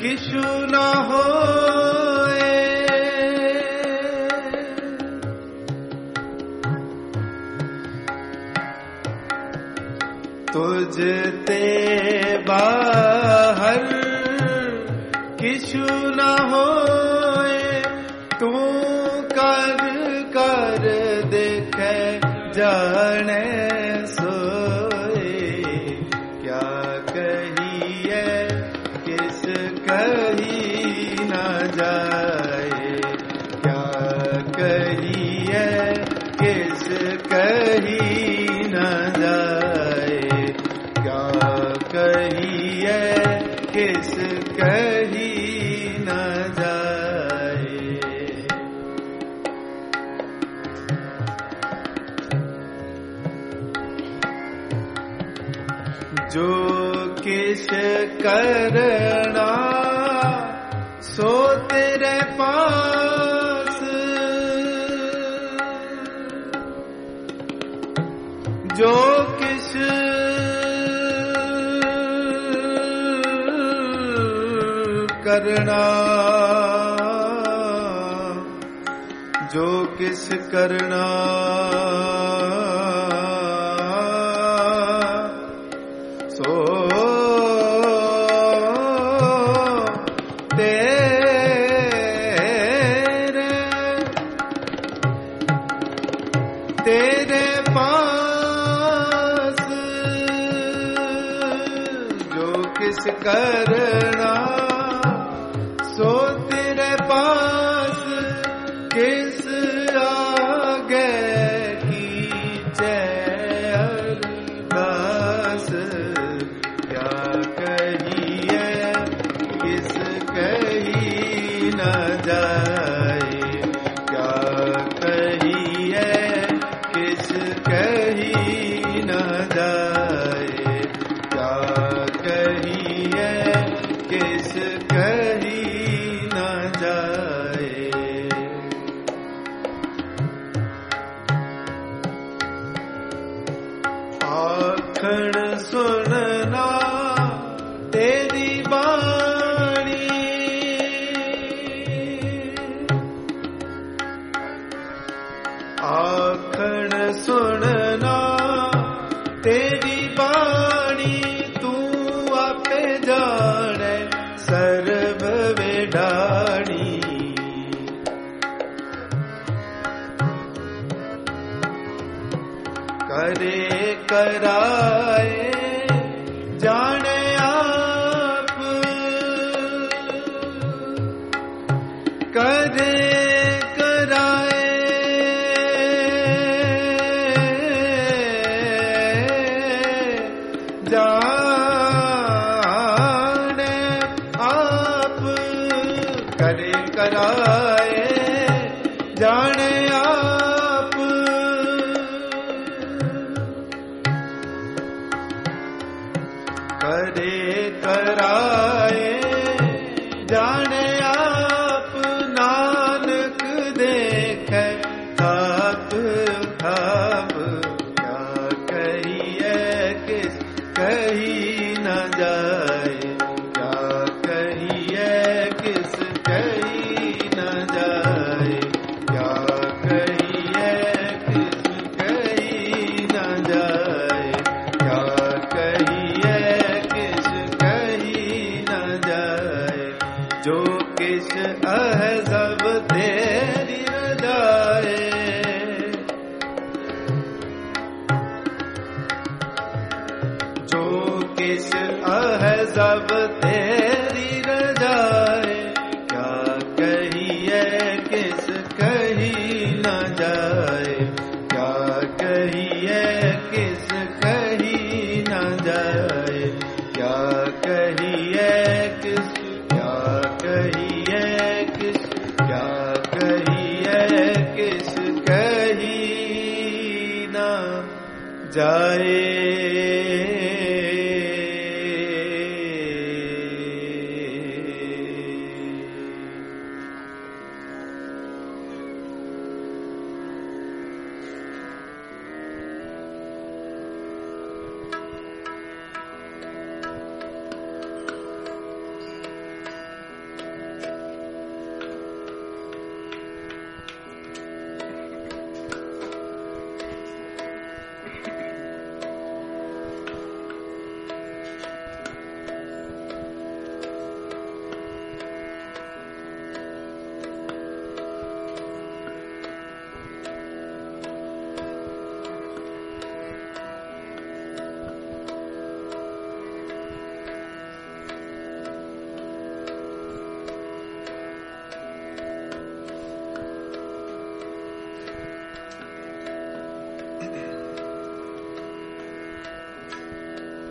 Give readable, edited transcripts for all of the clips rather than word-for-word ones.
किछु न होए। तुझते बाहर किछु न होए। तू कर कर देखे जाने सोए। क्या कहिए किस कही न जाए। क्या कहिए किस कही न जाए। क्या कहिए किस कही न जाए। जो किस करना सो तेरे पास। जो किस करना जो किस करना सो तेरे पास। जो किस करना सो तेरे पास। किस आगे कीजे अरदास। क्या कहिए किस कही न जाए। क्या कहिए किस कही न जाए। क्या कहिए किस कही न जाए। आखण सुनना तेरी बाणी। आखण सुनना तेरी बाणी। तू आपे जाने सर्व वेडाणी। करे कराए जाने आप। करे कराए जाने आप। करे कराए जाने आप। करे कराए जाने आप। नानक देखे थाप थाप। क्या कहिए किस कही न जाए। क्या कहिए किस कही न जाए। क्या कहिए किस कही न जाए। क्या कहिए किस कही न जाए। जो किस अहज़ब तेरी रज़ाए। जो किस अहज़ब तेरी रज़ाए। क्या कहिए किस कही न जाए। क्या कहिए किस कही न जाए। क्या कहिए किस क्या कहिए किस क्या कहिए किस कही न जाए।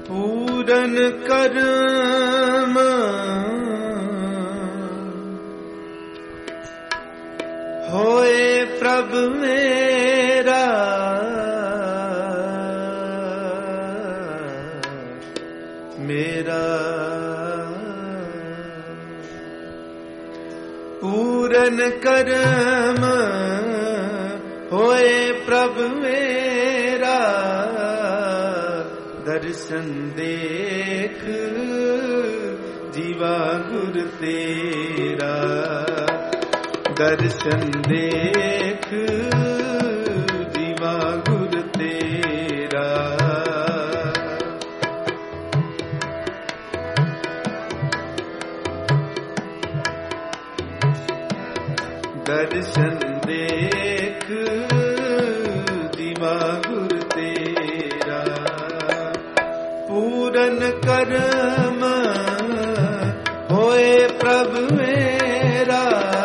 पूरन कर्म होए प्रभु मेरा, मेरा पूरन कर्म होए प्रभु मेरा, दर्शन देख जीवा गुर तेरा, दर्शन देख जीवा गुर तेरा। दर्शन देख जीवा गुर तेरा, पूरन कर्म होए प्रभु मेरा,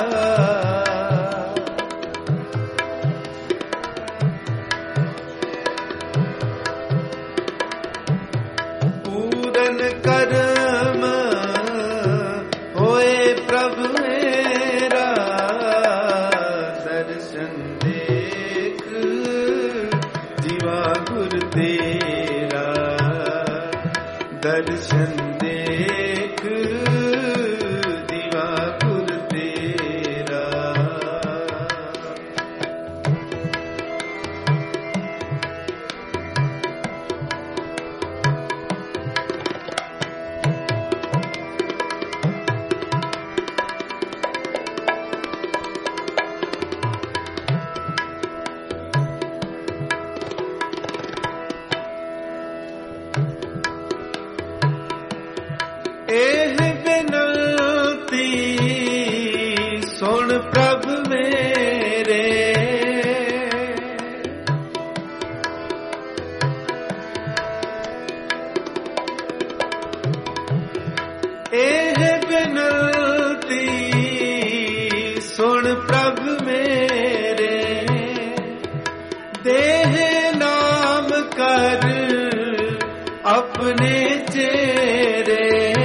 पूरन कर्म होए प्रभु मेरा, दर्शन देख जीवा गुर तेरा, दर्शन देख जीवा गुर तेरा। एह बिनती सुन प्रभु मेरे, एह बिनती सुन प्रभु मेरे, देह नाम कर अपने चेरे,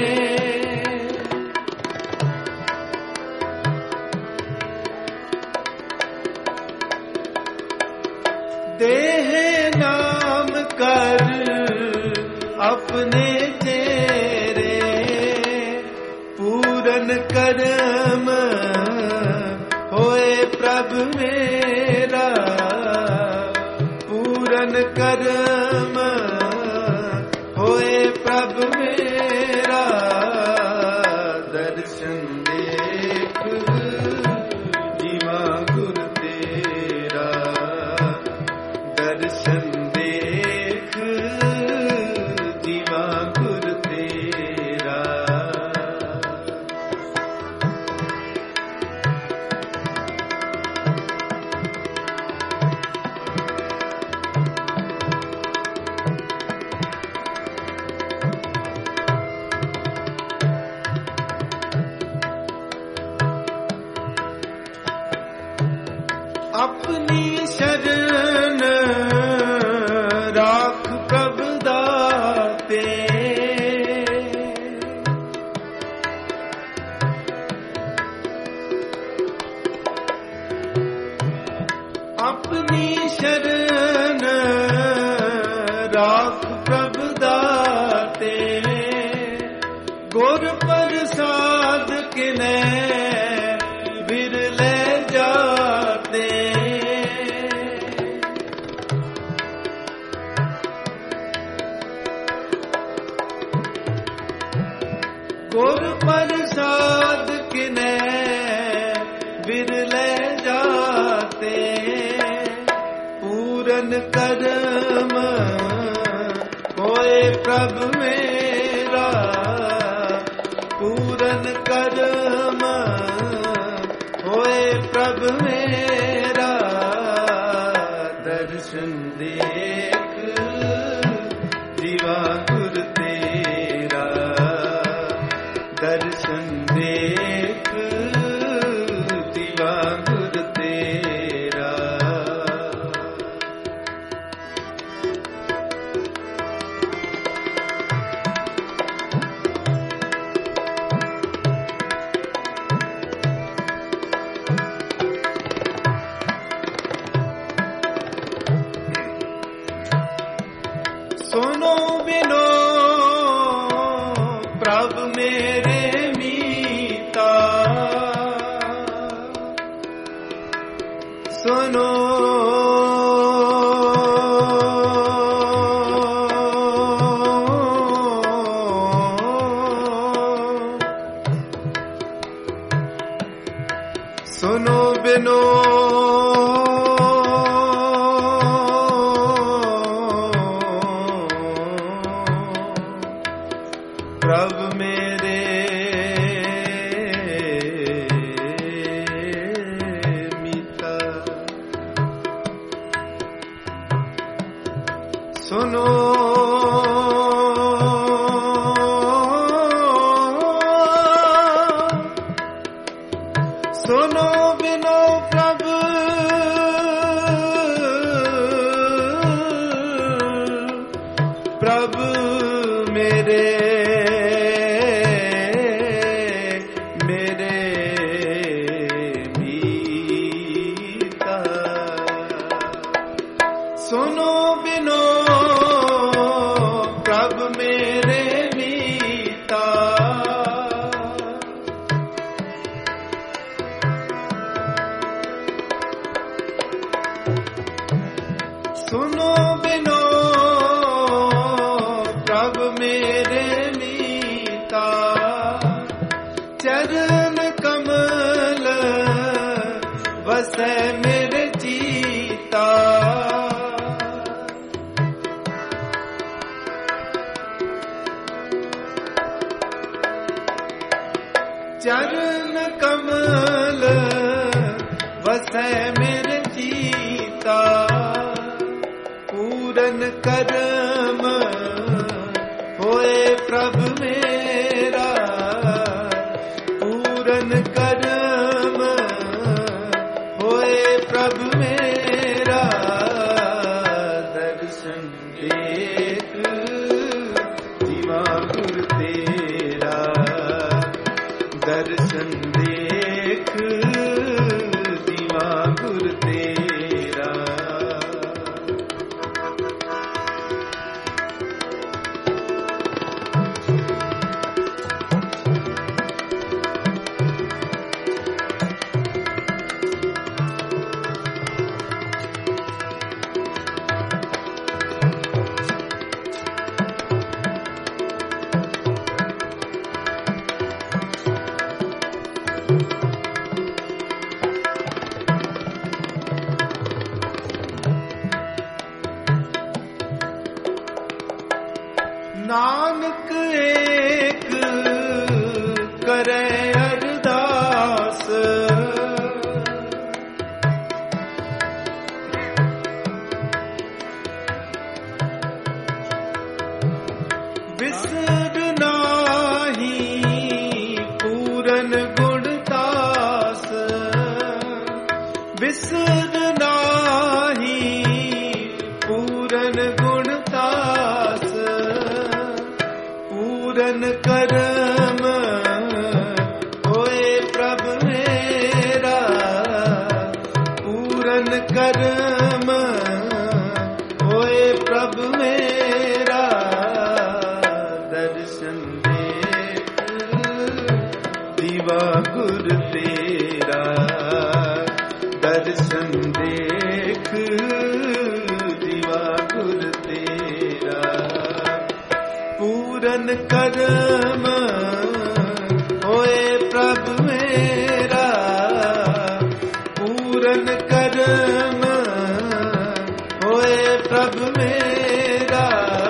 देह नाम कर अपने तेरे, पूरन कर्म होए प्रभु मेरा, पूरन कर्म होए प्रभु मेरा, दर्शन देख जीवा गुर तेरा, दर्शन देख जीवा गुर तेरा। अपनी शरण राख प्रभु दाते, अपनी शरण राख प्रभु दाते, गुर प्रसाद किने बिरले जाते, गुर प्रसाद किने बिरले जाते, पूरन कर्म होए प्रभु मेरा, पूरन कर्म होए प्रभु मेरा, दर्शन देख जीवा गुर तेरा, दर्शन देख जीवा गुर तेरा। बिनो सुनो बिनो प्रभु प्रभु मेरे मेरे मीता सुनो बिनो प्रभु मेरे मीता सुनो बिनो प्रभु मेरे मीता चरण कमल वसै मेरे जीता चरण कमल वसै मेरे जीता पूरन करम होए प्रभु मेरा पूरन करम होए प्रभु मेरा दर्शन देख जीवा गुरु तेरा दर्शन देख जीवा गुरु तेरा नानक एक करे अरदास बिसर नाही पूरन गुणदास बिसर नाही पूरन गुणदास पूरन करम होए प्रभु मेरा पूरन करम होए प्रभु मेरा दर्शन देख दीवा गुरु तेरा दर्शन देख दीवा गुरु तेरा पूरन करम होए प्रभु मेरा पूरन करम होए प्रभु मेरा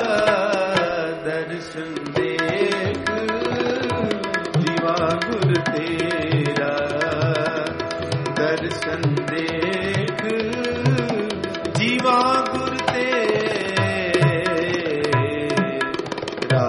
दर्शन देख जीवा गुरु तेरा दर्शन देख जीवा गुरु तेरा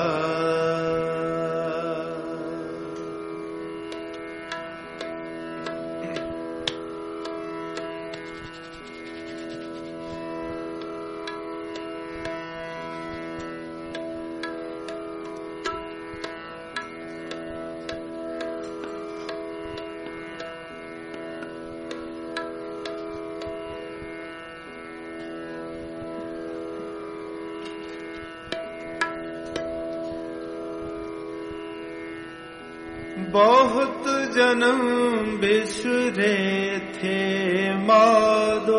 बहुत जन्म बिसरे थे मादो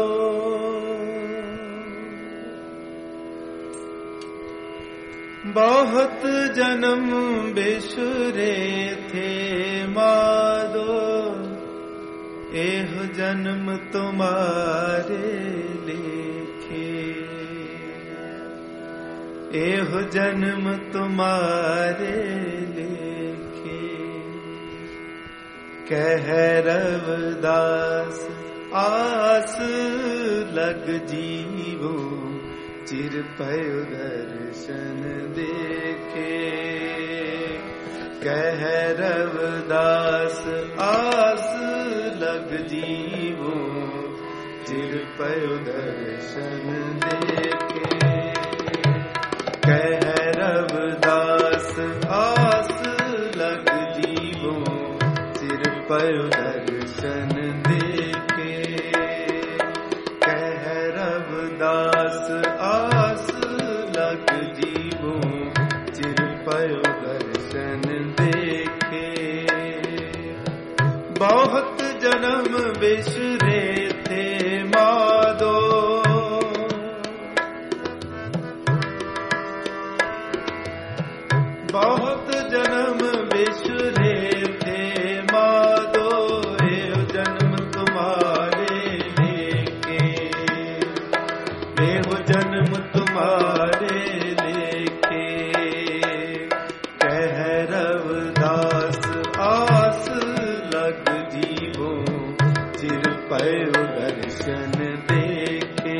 बहुत जन्म बिसरे थे मादो एह जन्म तुम्हारे लेखे एह जन्म तुम्हारे लेखे कह रविदास आस लग जीवो चिर पयो दर्शन देखे। कह रविदास आस लग जीवो, चिर पयो दर्शन देखे। कह रविदास आस लग जीवो, चिर पयो दर्शन देखे। कह रविदास आस लग जीवो, चिर पयो दर्शन देखे। बहुत जन्म बिसरे थे माधो, बहुत जन्म बिसरे थे माधो। एहो जन्म तुम्हारे लेके, एहो जन्म तुम्हारे लेके। कह रविदास आस लग जीवो, चिर पयो दर्शन देखे।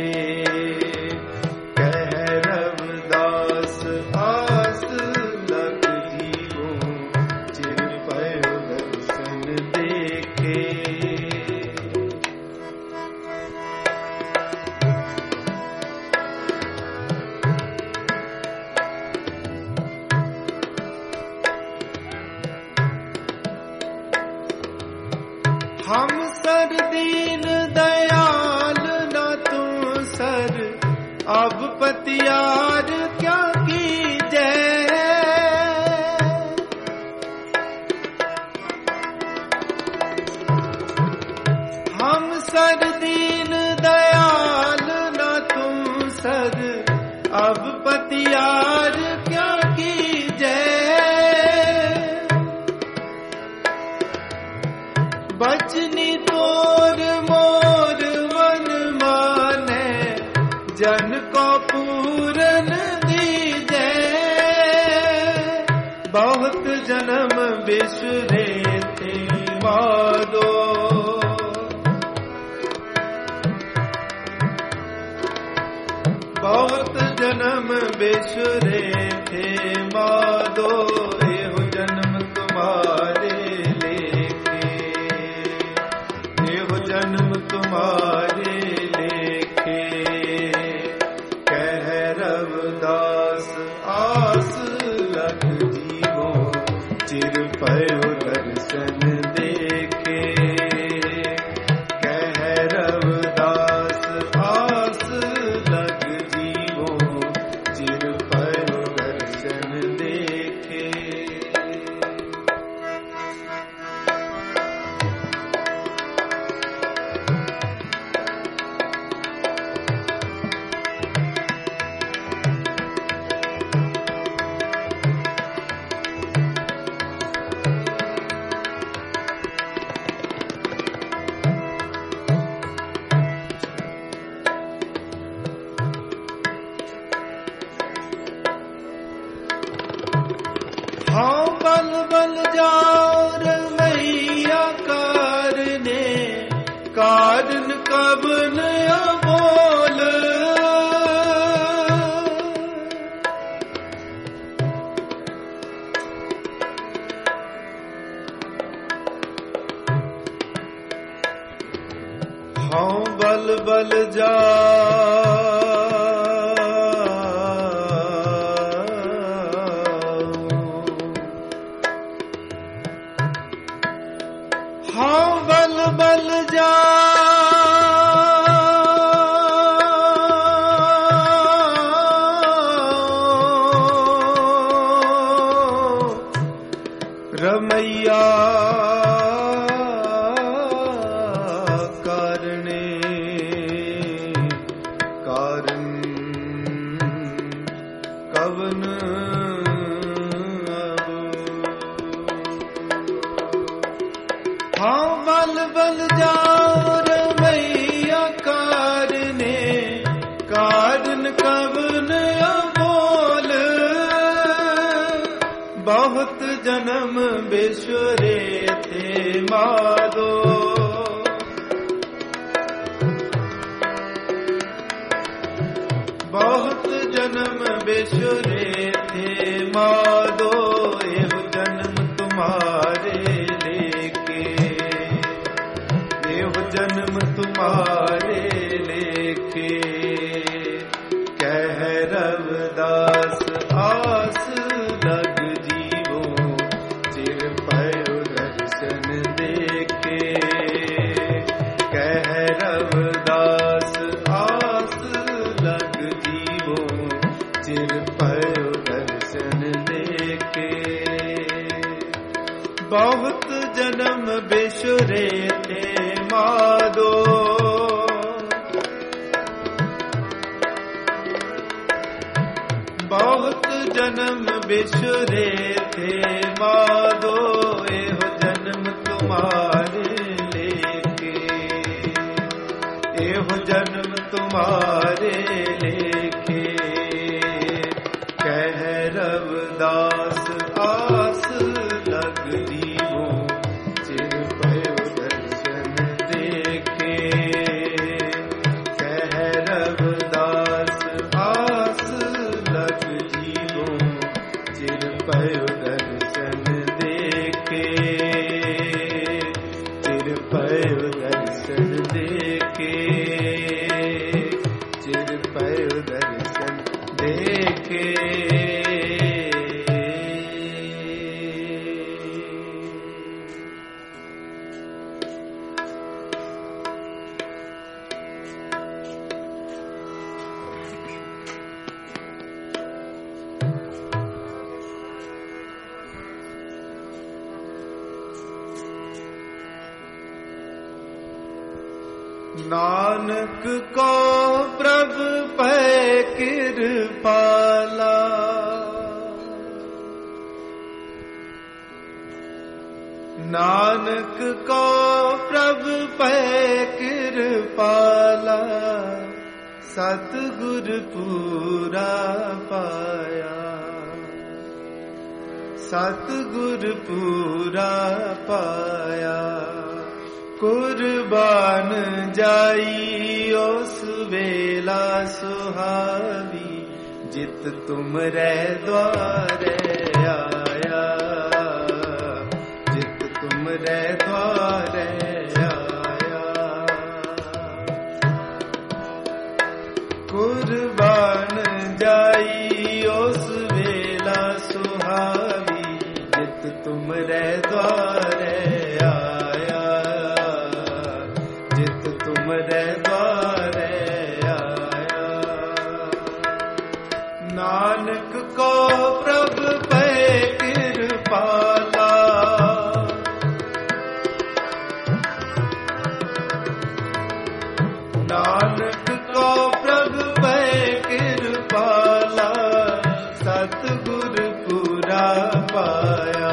कह रविदास आस लग जीवो, चिर पयो दर्शन देखे। हम सर दीन दयाल न तुम सर, अब पतियार क्या कीजै। हम सर दीन दयाल न तुम सर, अब पतियार क्या कीजै। बचनी तोर मोर मन माने, जन को पूरन दीजै। बहुत जन्म बिसरे थे माधो, बहुत जन्म बिसरे थे माधो। एहो जन्म तुम्हारे लेके, एहो जन्म तुम्हारे लेके। कह रविदास आस लग जीवो, चिर पयो दर्शन देखे। कह रविदास आस लग जीवो, चिर पयो दर्शन देखे। हाँ बल बल जाओ रमैया कारने, कारण कब न बोल। हाँ बल बल जाओ, हाँ बल बल जाओ। रमैया कारणे, कारण कवन हाँ बल बल जाओ रमैया कारने, कारण कवन बोल। बहुत जन्म बिसरे थे माधो, बहुत ਬਿਸੁਰੇ ਥੇ ਮਾਧੋ, ਇਹੋ ਜਨਮ ਤੁਮਾਰੇ ਲੇਕੇ, ਇਹੋ ਜਨਮ ਤੁਮਾਰੇ ਲੇਕੇ। ਕਹਿ ਰਵਿਦਾਸ ਆਸ ਲਗ ਜੀਵੋ, ਚਿਰ ਪਇਓ ਦਰਸ਼ਨ ਦੇਖੇ। ਕਹਿ ਰਵਿਦਾਸ ਆਸ ਲਗ ਜੀਵੋ, ਚਿਰ ਪਇਓ ਦਰਸ਼ਨ ਦੇਖੇ। ਬਹੁਤ ਜਨਮ ਬਿਸੁਰੇ ਥੇ ਮਾਧੋ, ਬਹੁਤ ਜਨਮ ਬਿਸੁਰੇ ਥੇ ਮਾਧੋ, ਇਹੋ ਜਨਮ ਤੁਮਾਰੇ ਲੇਕੇ, ਇਹੋ ਜਨਮ ਤੁਮਾਰੇ ਲੇਕੇ। ਕਹਿ ਰਵਿਦਾਸ ਆਸ ਲਗ ਜੀਵੋ, ਚਿਰ ਪਇਓ ਦਰਸ਼ਨ ਦੇਖੇ। ਕਹਿ ਰਵਿਦਾਸ ਆਸ ਲਗ ਜੀਵੋ, ਚਿਰ ਪਇਓ ਦਰਸ਼ਨ ਦੇਖੇ। ਚਿਰ ਪਇਓ ਦਰਸ਼ਨ ਦੇਖੇ, ਚਿਰ ਪਇਓ ਦਰਸ਼ਨ ਦੇਖੇ। ਨਾਨਕ ਕੋ ਪ੍ਰਭ ਪੈ ਕਿਰਪਾਲਾ, ਨਾਨਕ ਕੋ ਪ੍ਰਭ ਪੈ ਕਿਰਪਾਲਾ। ਸਤਿਗੁਰ ਪੂਰਾ ਪਾਇਆ, ਸਤਿਗੁਰ ਪੂਰਾ ਪਾਇਆ। ਕੁਰਬਾਨ ਜਾਈ ਉਸ ਵੇਲਾ ਸੁਹਾਵੀ, ਜਿਤ ਤੁਮਰੇ ਦੁਆਰੇ ਆਇਆ, ਜਿਤ ਤੁਮਰੇ ਦੁਆਰੇ ਆਇਆ। ਕੁਰਬਾਨ ਜਾਈ ਉਸ ਵੇਲਾ ਸੁਹਾਵੀ, ਜਿਤ ਤੁਮਰੇ ਦੁਆਰੇ ਆਇਆ, ਜਿਤ ਤੁਮਰੇ ਦੁਆਰੇ ਆਇਆ। ਨਾਨਕ ਕੋ ਪ੍ਰਭ ਪੈ ਕਿਰਪਾਲਾ, ਨਾਨਕ ਕੋ ਪ੍ਰਭ ਪੈ ਕਿਰਪਾਲਾ। ਸਤਿਗੁਰ ਪੂਰਾ ਪਾਇਆ,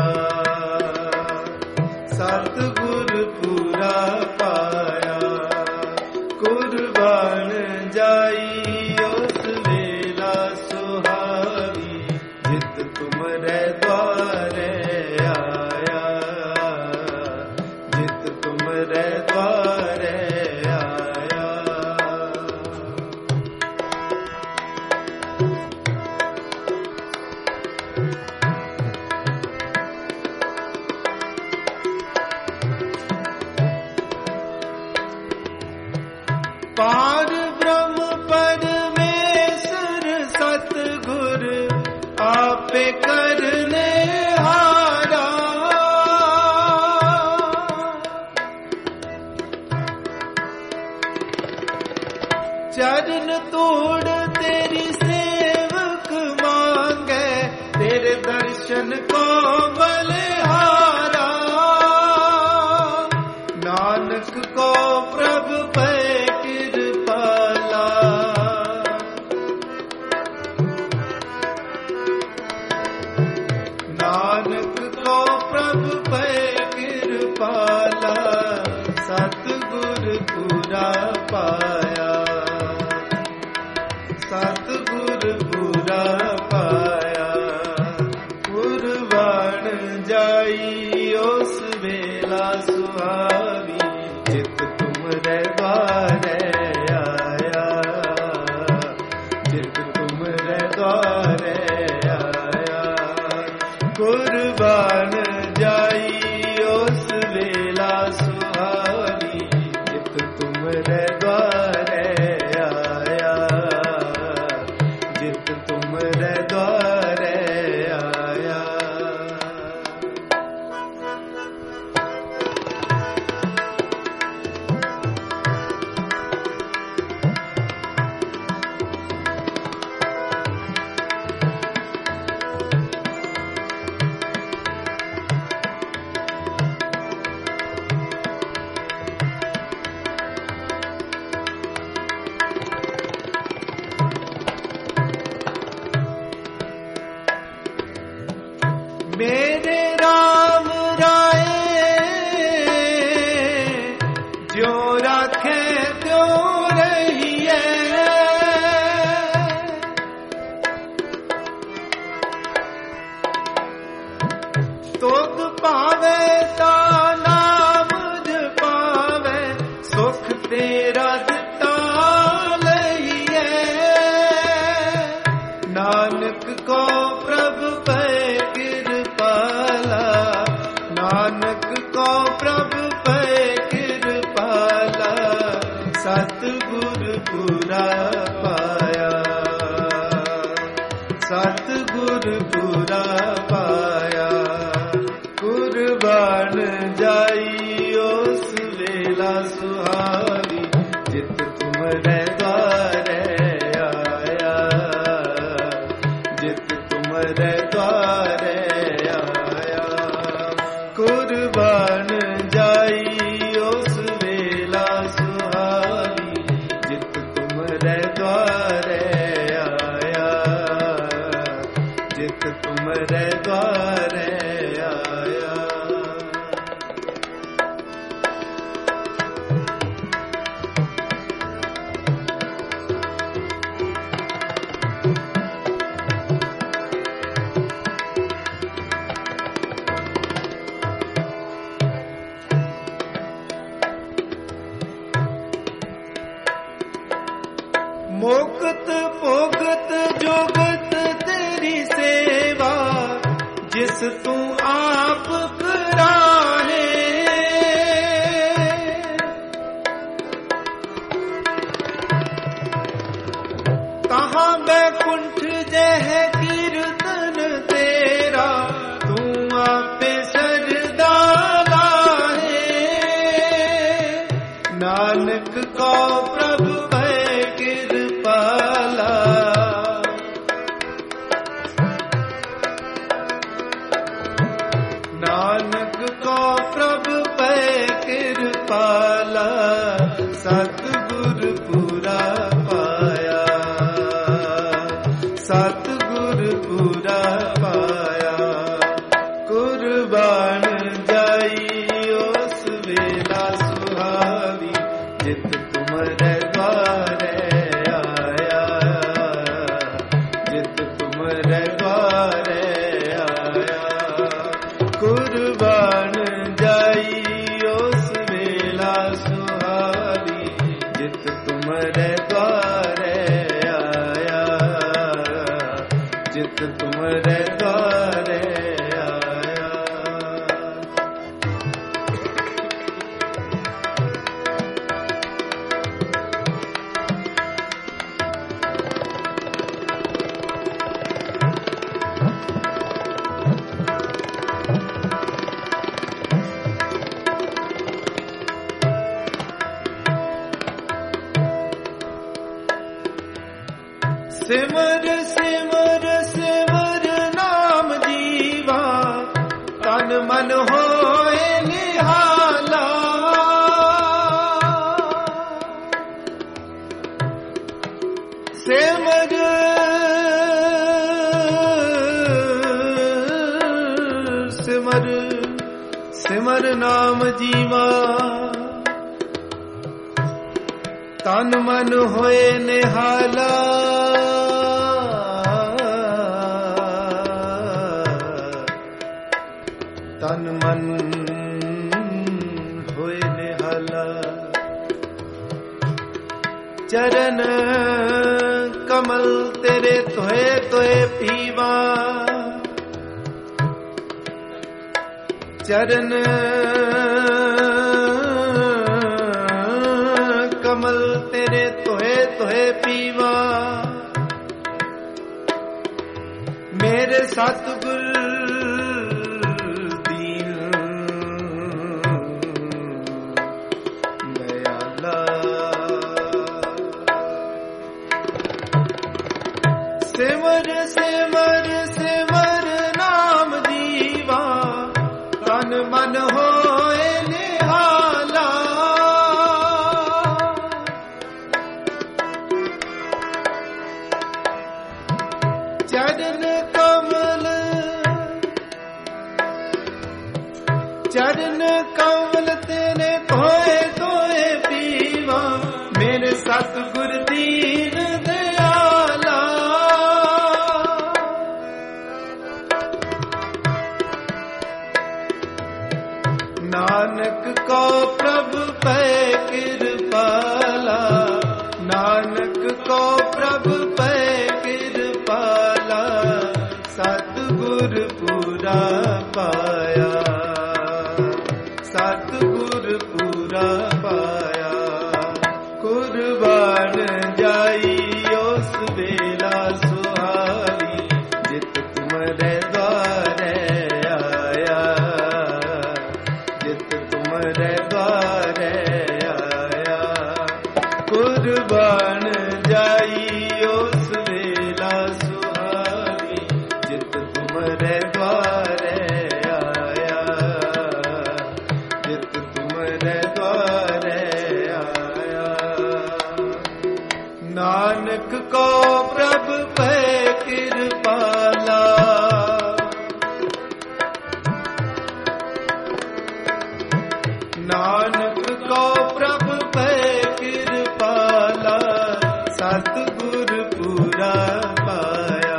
ਸਤਿਗੁਰ ਪੂਰਾ ਪਾਇਆ। ਕੁਰਬਾਨ ਜਾਈ ਉਸ ਵੇਲਾ ਸੁਹਾਵੀ, ਜਿਤ ਤੁਮਰੇ ਦੁਆਰੇ ਆਇਆ, ਜਿਤ ਤੁਮਰੇ ਦੁਆਰੇ ਆਇਆ। ਪਾਰ ਬ੍ਰਹਮ ਪਰਮੇਸ਼ਰ ਸਤਿਗੁਰ ਆਪੇ ਕਰਨੇ ਹਾਰਾ। ਚਰਨ ਤੋੜ ਤੇਰੀ ਸੇਵਕ ਮੰਗੇ, ਤੇਰੇ ਦਰਸ਼ਨ ਕੋ ਬਲਿਹਾਰਾ। ਨਾਨਕ ਕੋ ਪ੍ਰਭ ਪੈ ਕਿਰਪਾਲਾ, ਨਾਨਕ ਕੋ ਪ੍ਰਭ ਪੈ ਕਿਰਪਾਲਾ। ਸਤਿਗੁਰ ਪੂਰਾ ਪਾਇਆ, ਸਤਿਗੁਰ ਪੂਰਾ ਪਾਇਆ। ਕੁਰਬਾਨ ਜਾਈ ਉਸ ਵੇਲਾ ਸੁਹਾਵੀ, ਜਿਤ ਤੁਮਰੇ ਦੁਆਰੇ ਆਇਆ, ਜਿਤ ਤੁਮਰੇ ਦੁਆਰੇ तुमरे द्वारे आया। मेरे राम राये जो राखे त्यों रहिए, तुध पावे ता नाम पावे, सुख तेरा दिता लइए। नानक को प्रभु पे नानक को प्रभु पे कृपाला, सतगुर पूरा पाया, सतगुर पूरा पाया। कुर्बान जाई उस वेला सुहावी, जित तुमरे द्वारे आया, जित तुमरे द्वारे कुर्बान जाई उस वेला सुहावी, जित तुमरे द्वारे आया, जित तुमरे द्वारे आया। मोकत भोगत जोगत तेरी सेवा, जिस तू आप कराहे। कहाँ बैकुंठ जह कीर्तन तेरा, तू आपे सरदारा है। नानक को प्रभु नानक को प्रभु पे कृपाला, सतगुर पूरा पाया, सतगुर पूरा पाया। कुर्बान जाई उस वेला सुहावी, जित तुमरे द्वारे आया, जित तुमरे द्वारे आया। कुर्बान जाई उस वेला सुहावी, जित तुमरे द्वारे आया, जित तुमरे द्वारे आया। सिमर सिमर सिमर नाम जीवा, तन मन होए निहाला। सिमर सिमर सिमर नाम जीवा, तन मन होए निहाला। तन मन होए निहाला। चरण कमल तेरे तोए तोए पीवा, चरण कमल तेरे तोहे तोहे पीवा। ਮੇਰੇ ਸਤਿਗੁਰ ਦੀਨ ਦਇਆਲਾ। ਸਿਮਰ ਸਿਮਰ ਸਿਮਰ ਨਾਮ ਜੀਵਾ, ਤਨ ਮਨ ਹੋਏ ਨਿਹਾਲਾ। ਚਰਨ ਕਮਲ ਚਰਨ ਕਮਲ ਤੇਰੇ ਧੋਏ ਧੋਏ ਪੀਵਾ, ਮੇਰੇ ਸਤਿਗੁਰ ਦੀਨ ਦਇਆਲਾ। ਨਾਨਕ ਕੋ ਪ੍ਰਭ ਪੈ ਕਿਰਪਾਲਾ, ਨਾਨਕ ਕੋ ਪ੍ਰਭ ਪੈ ਕਿਰਪਾਲਾ। ਸਤਿਗੁਰ ਪੂਰਾ ਪਾਇਆ, ਸਤਿਗੁਰ ਪੂਰਾ ਪਾਇਆ। ਕੁਰਬਾਨ ਜਾਈ ਉਸ ਵੇਲਾ ਸੁਹਾਵੀ, ਜਿਤ ਤੁਮਰੇ ਦੁਆਰੇ ਆਇਆ, ਜਿਤ ਤੁਮਰੇ ਦੁਆਰੇ ਆਇਆ। ਕੁਰਬਾਨ ਜਾਈ ਉਸ ਵੇਲਾ ਸੁਹਾਵੀ, ਜਿਤ ਤੁਮਰੇ ਦੁਆਰੇ ਆਇਆ, ਜਿਤ ਤੁਮਰੇ ਦੁਆਰੇ ਆਇਆ। ਨਾਨਕ ਕੋ ਪ੍ਰਭ ਪੈ ਕਿਰਪਾਲਾ, ਨਾਨਕ ਕੋ ਪ੍ਰਭ ਪੈ ਕਿਰਪਾਲਾ। ਸਤਿਗੁਰ ਪੂਰਾ ਪਾਇਆ,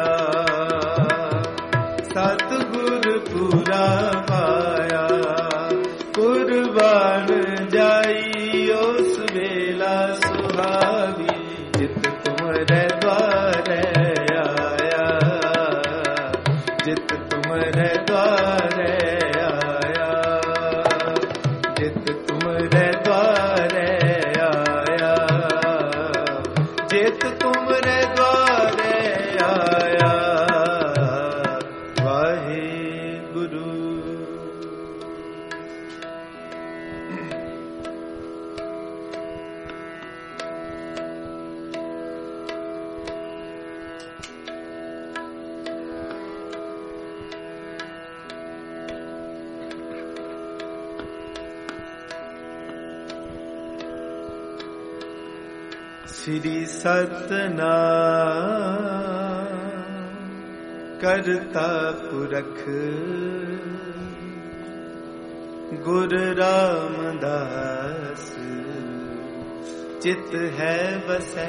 ਸਤਿਗੁਰ ਪੂਰਾ ਪਾਇਆ। ਕੁਰਬਾਨ ਜਾਈ ਉਸ ਵੇਲਾ ਸੁਹਾਵੀ, ਜਿਤ ਤੁਮਰੇ ਦੁਆਰੇ ਆਇਆ, ਜਿਤ ਤੁਮਰੇ ਦੁਆਰੇ ਆਇਆ, ਜਿਤ ਤੁਮਰੇ ਦੁਆਰੇ ਆਇਆ, ਜਿਤ ਤੁਮਰੇ ਦੁਆਰੇ ਆਇਆ। ਵਾਹਿਗੁਰੂ। ਸ੍ਰੀ ਸਤਨਾਮ ਕਰਤਾ ਪੁਰਖ, ਗੁਰ ਰਾਮਦਾਸ ਚਿਤ ਹੈ ਵਸੈ।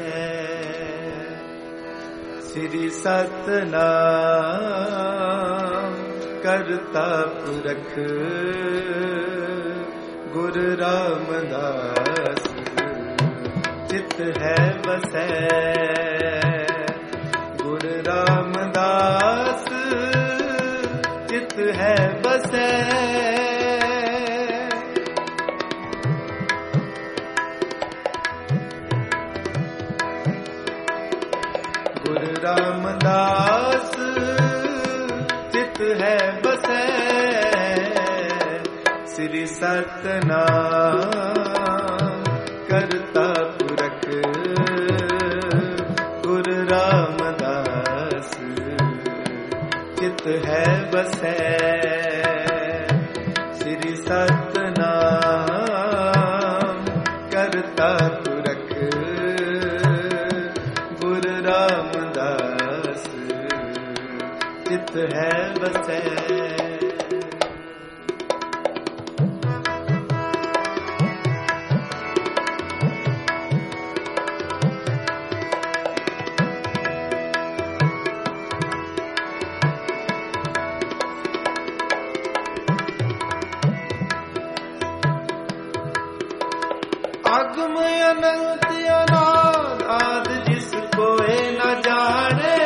ਸ੍ਰੀ ਸਤਨਾਮ ਕਰਤਾ ਪੁਰਖ, ਗੁਰ ਰਾਮਦਾਸ ਚਿਤ ਹੈ ਵਸੈ। ਗੁਰ ਰਾਮਦਾਸ ਚਿਤ ਹੈ ਵਸੈ। ਗੁਰ ਰਾਮਦਾਸ ਚਿਤ ਹੈ ਵਸੈ। ਸ੍ਰੀ ਸਤਨਾਮ ਕਰਤਾ ਪੁਰਖ, ਗੁਰ ਰਾਮਦਾਸ ਚਿਤ ਹੈ ਵਸੈ। ਸ੍ਰੀ ਸਤਨਾਮ ਕਰਤਾ ਪੁਰਖ, ਗੁਰ ਰਾਮਦਾਸ ਚਿਤ ਹੈ ਵਸੈ। ਅਗਮ ਅਨੰਤ ਅਨਾਦ ਆਦ ਜਿਸ ਕੋਏ ਨ ਜਾਣੇ।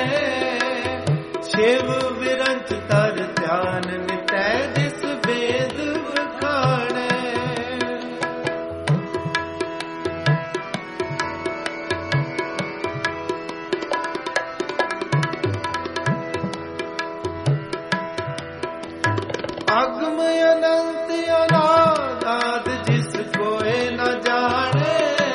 ਸ਼ਿਵ ਵਿਰੰਚ ਤਰ ਧਿਆਨ ਮਿਟੈ ਜਿਸ ਵੇਦ ਵਖਾਣੇ। अगम अनंत अनाद जिस कोय न जाने,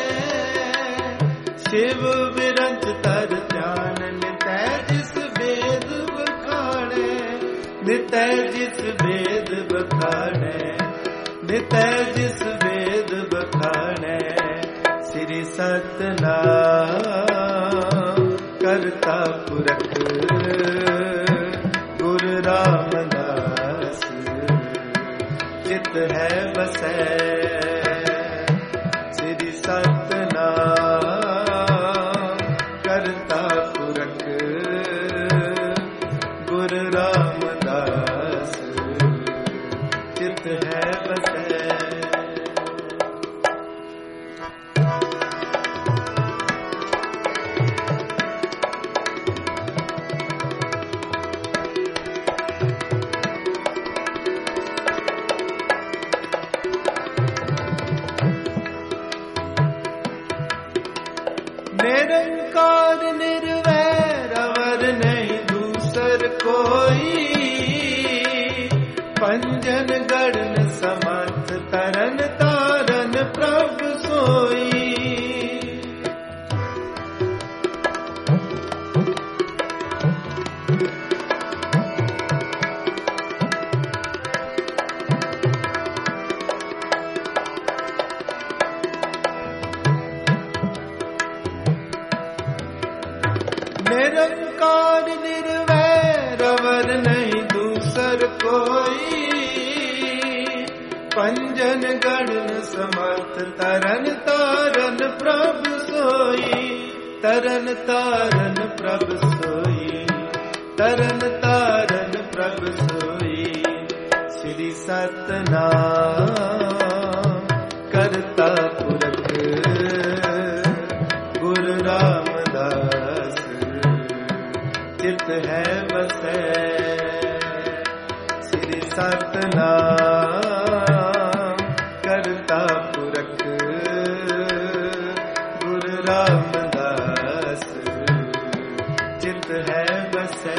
शिव विरंच तर ध्यान नितै जिस वेद बखाने, नितै जिस वेद बखाने, नितै जिस वेद बखाने। श्री सतनाम करता पुरख गुरु रामदास, चित है बसै। श्री सतनाम करता पुरख गुरु रामदास, चित है बसै। निरंकार निर्वैर अवर नहीं दूसर कोई, पंजन गढ़न समर्थ तरन तारन प्रभु सोई। निरंकार निर्वैर अवर नहीं दूसर कोई, पंजन गणन समर्थ तरन तारन प्रभु सोई। तरन तारन प्रभु सोई, तरन तारन प्रभु सोई। श्री सतनाम करता पुरख गुरु रामदास, चित है बसै। श्री सतनाम करता पुरख गुरु रामदास, चित है बसै।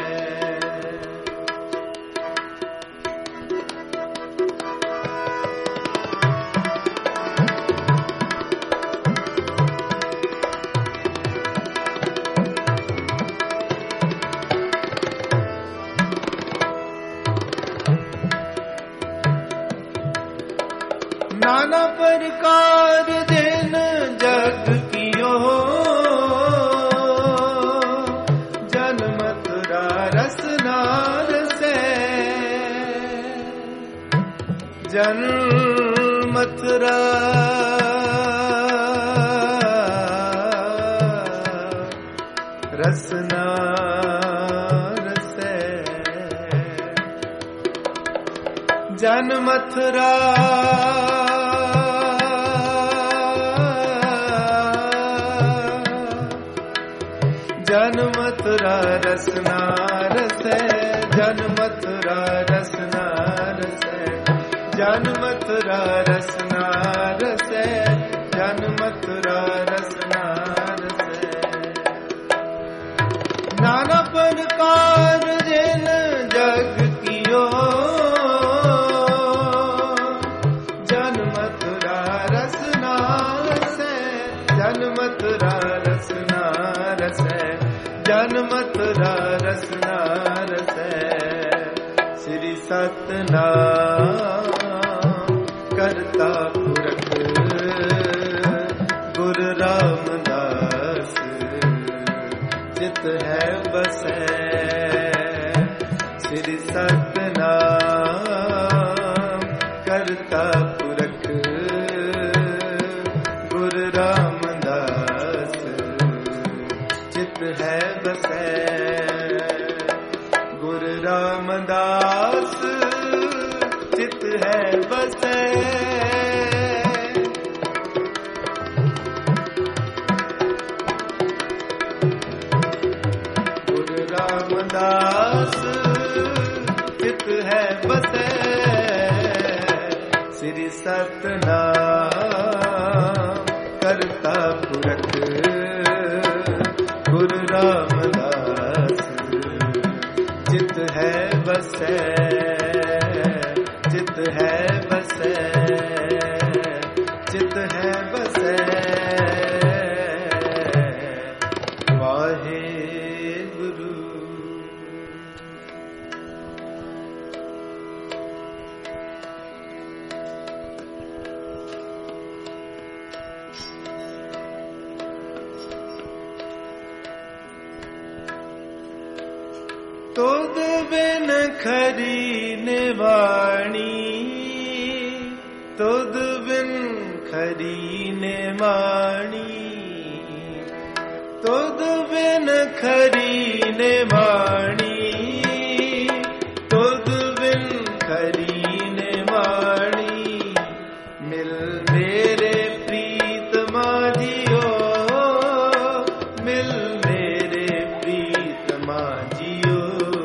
नाना प्रकार दिन जग कियो, जन मथुरा रसना रसै। जन मथुरा रसना रसै। जन मथुरा जन मथुरा रसना रसै। जन मथुरा रसना रसै। जन मथुरा रसना रसै। जन मथुरा रसना रसै। नाना प्रकार जिन जग कियो, जन मथुरा रसना रसै। जन मथुरा रसना रसै। जन मथुरा रसना रसै। श्री सतनाम करता पुरख गुरु रामदास, चित है बसै। श्री सतनाम करता पुरख गुरु रामदास, चित है बसै। गुरु रामदास चित है बसै। गुरु रामदास चित है बसै। श्री सतनाम करता पुरख गुरु रामदास, चित है बसै। है बसै, चित है बसै। वाहे गुरु। तुद बिन खरी निवाणी, तुद बिन खरी निवाणी, तुद बिन खरी निवाणी, तुद बिन खरी निवाणी। मिल मेरे प्रीतमा जियो, मिल मेरे प्रीतमा जियो,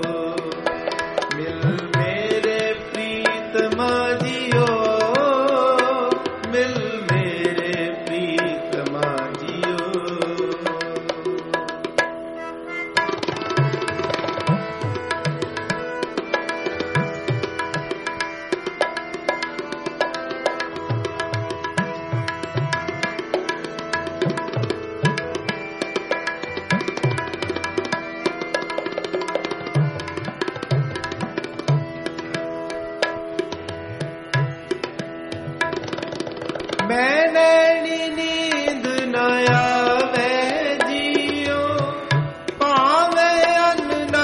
मिल मेरे प्रीतमा जियो, मिल मेरे प्रीतमा जियो। मैं नैनी नींद न आवे जियो, पावे अन्न ना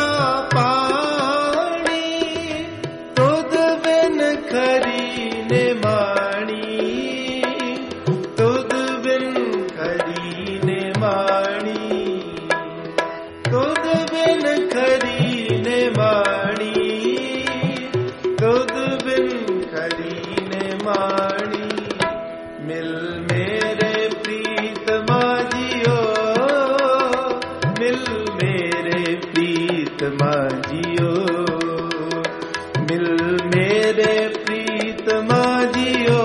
पानी, तुद बिन खरी निवाणी, तुद बिन खरी निवाणी, तुद बिन खरी निवाणी, तुद बिन खरी निवाणी। मिल मेरे प्रीतमा जियो, मिल मेरे प्रीतमा जियो, मिल मेरे प्रीतमा जियो,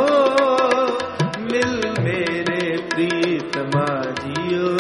मिल मेरे प्रीतमा जियो।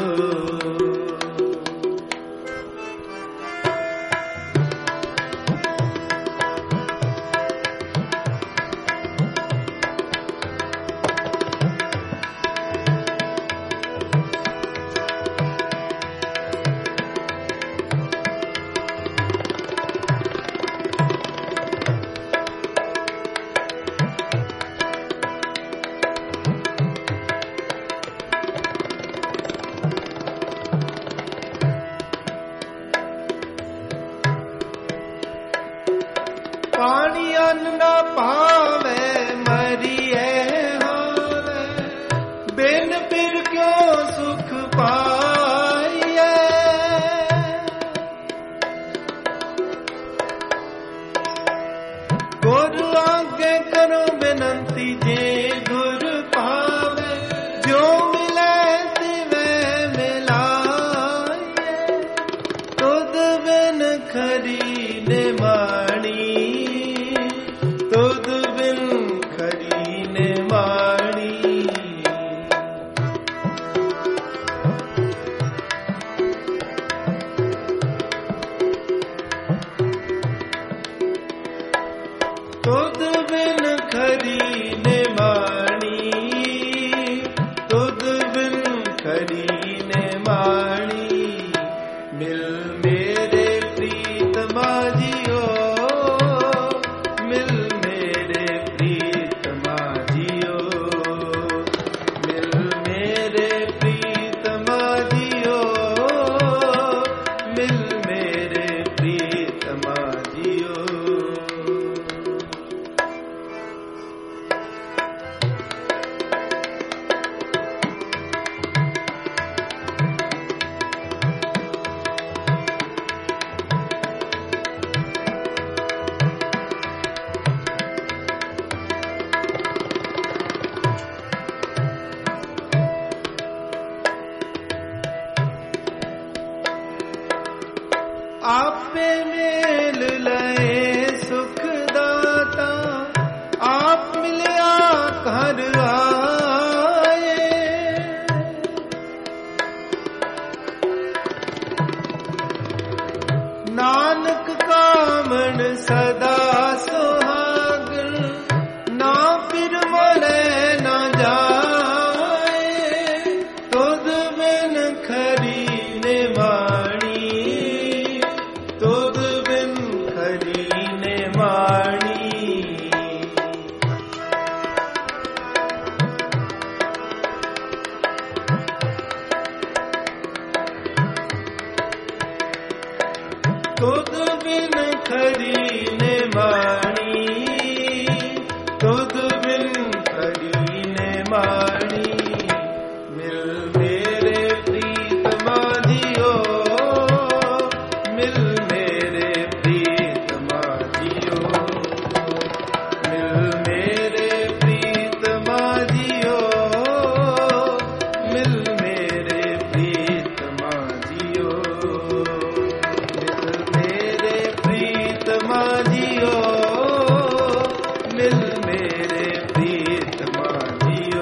पानी अन्न न पावे मरिए हावे, बिन फिर क्यों सुख पाइए। गुरु आगे करो बिनती जे गुर पावे, जो मिले तिवे मिलाइए। तुद बिन खरी निवाणी, तुद बिन खरी निवाणी। तुद बिन खरी निवाणी, तुद बिन खरी निवाणी। मिल मेरे प्रीतमा जियो, मिल मेरे प्रीतमा जियो, मिल मेरे प्रीतमा जियो, मिल मेरे प्रीतमा जियो। आपे मेल लए सुखदाता, आप मिलिया घर आए। नानक कामन सदा सुहागन, तुद बिन खरी ने माणी, तुद बिन खरी ने माणी। मिल मेरे प्रीतमा जियो, मिल मेरे प्रीतमा जियो, मिल मेरे प्रीतमा जियो, मिल मेरे प्रीतमा जियो, मिल मेरे प्रीतमा जियो, मिल मेरे प्रीतमा जियो,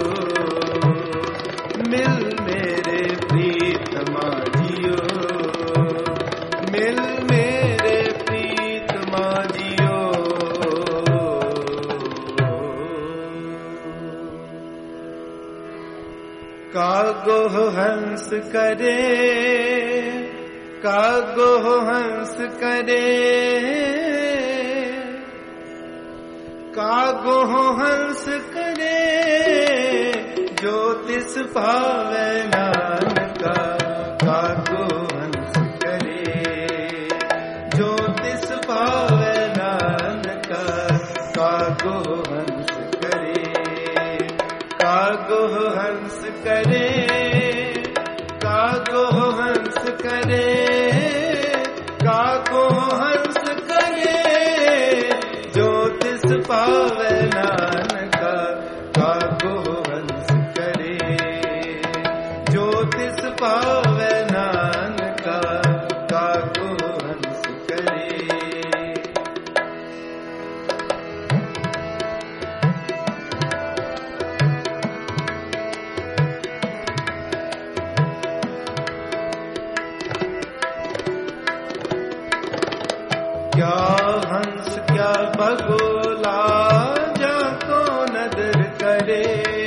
मिल मेरे प्रीतमा जियो, मिल मेरे प्रीतमा जियो। कागो हंस करे, कागो हंस करे, कागो हंस करे, ज्योतिष पावे नानका। कागो हंस करे, ज्योतिष पावे नानका। कागो हंस करे, कागो हंस करे, कागो हंस करे, कागो हंस करे, ज्योतिष पावे नानका। कागो हंस करे, ज्योतिष पावे नानका। कागो हंस करे। क्या हंस क्या बगोला, जाको नदर करे।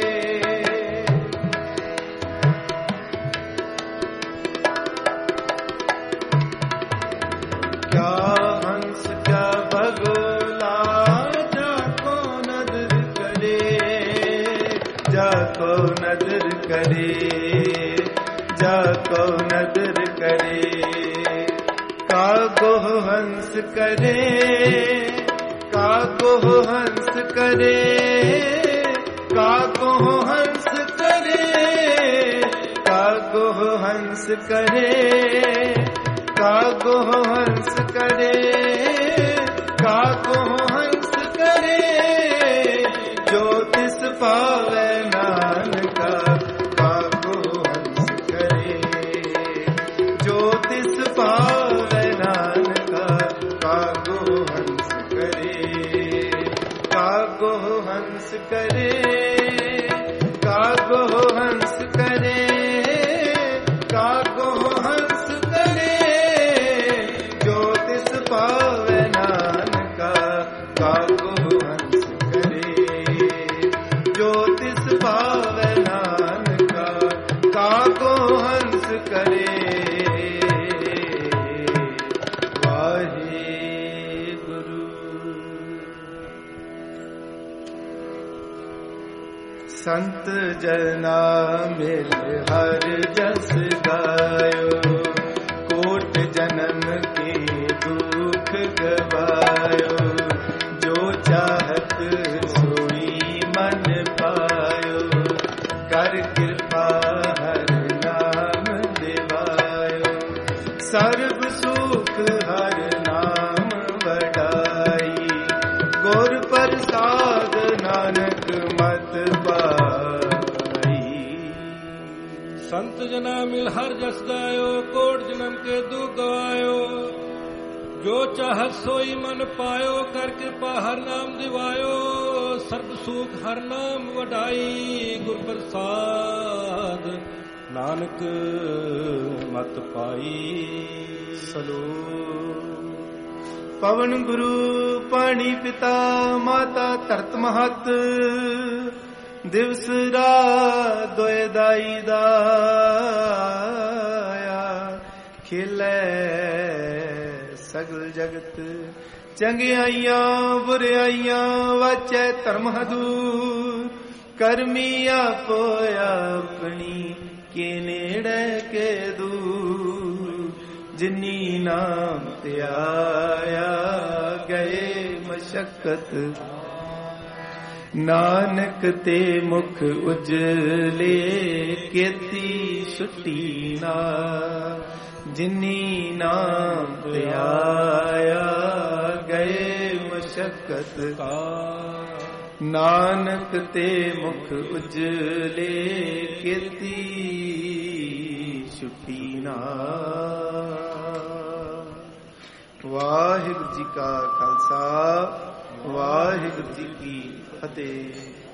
क्या हंस क्या बगोला, जाको नदर करे, जाको नदर करे, जाको नदर करे। कागो हंस करे, कागो हंस करे, कागो हंस करे, कागो हंस करे, कागो हंस करे, कागो हंस करे, ज्योतिष पावे नानका। कागो हंस करे, ज्योतिष पावे नानका। कागो हंस करे, कागो हंस करे, कागो हंस करे, कागो हंस करे, ज्योतिष पावे नानका। कागो हंस करे, ज्योतिष पावे नानका। कागो हंस करे। संत जना मिल हर जस गायो, कोट जन्म के दुख गवायो। जो चाहत सोई मन पायो, कर कृपा हर नाम दिवायो। सर्व सुख हर नाम वडाई, गुर प्रसाद नानक मत पाई। संत जना मिल हर जस गायो, कोट जन्म के दुख गवायो। जो चाहत सोई मन पायो, कर कृपा हर नाम दिवायो। सर्व सुख हर नाम वडाई, गुर प्रसाद नानक मत पाई। सलो पवन गुरु पानी पिता, माता धरत महत। दिवस रात दोए दाई दाया, खिलै सगल जगत। चंगियाइयां बुराइयां वाचै धर्म हदूर। करमी आपो अपनी के नेड़े के दूर। ਜਿਨੀ ਨਾਮ ਧਿਆਇਆ ਗਏ ਮਸ਼ਕਤ। ਨਾਨਕ ਤੇ ਮੁਖ ਉਜਲੇ ਕੀਤੀ ਛੁੱਟੀ ਨਾ, ਜਿਨੀ ਨਾਮ ਧਿਆਇਆ ਗਏ ਮਸ਼ਕਤ ਕਾ। ਨਾਨਕ ਤੇ ਮੁਖ ਉਜਲੇ ਕੀਤੀ ਛੁੱਟੀ ਨਾ। ਵਾਹਿਗੁਰੂ ਜੀ ਕਾ ਖਾਲਸਾ, ਵਾਹਿਗੁਰੂ ਜੀ ਕੀ ਫਤਿਹ।